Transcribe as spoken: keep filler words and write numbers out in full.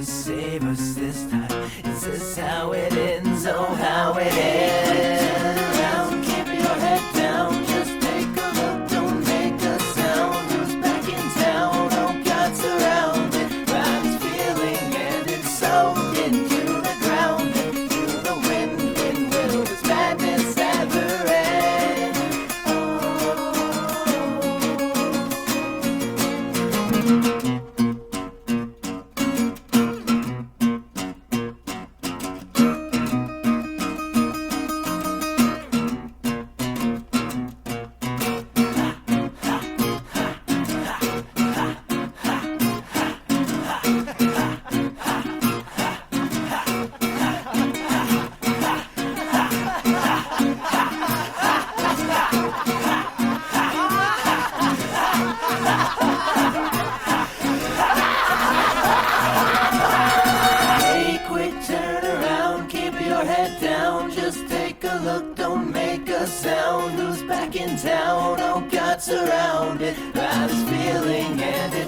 save us this time. Is this how it ends? Oh, how it ends. Turn around, keep your head down. Just take a look, don't make a sound. Who's back in town? Oh, God's surrounded by this feeling, and it's soaked into the ground, into the wind. When will this madness ever end? Hey, quit, turn around, keep your head down. Just take a look, don't make a sound. Who's back in town? Oh, God's surrounded by this feeling, and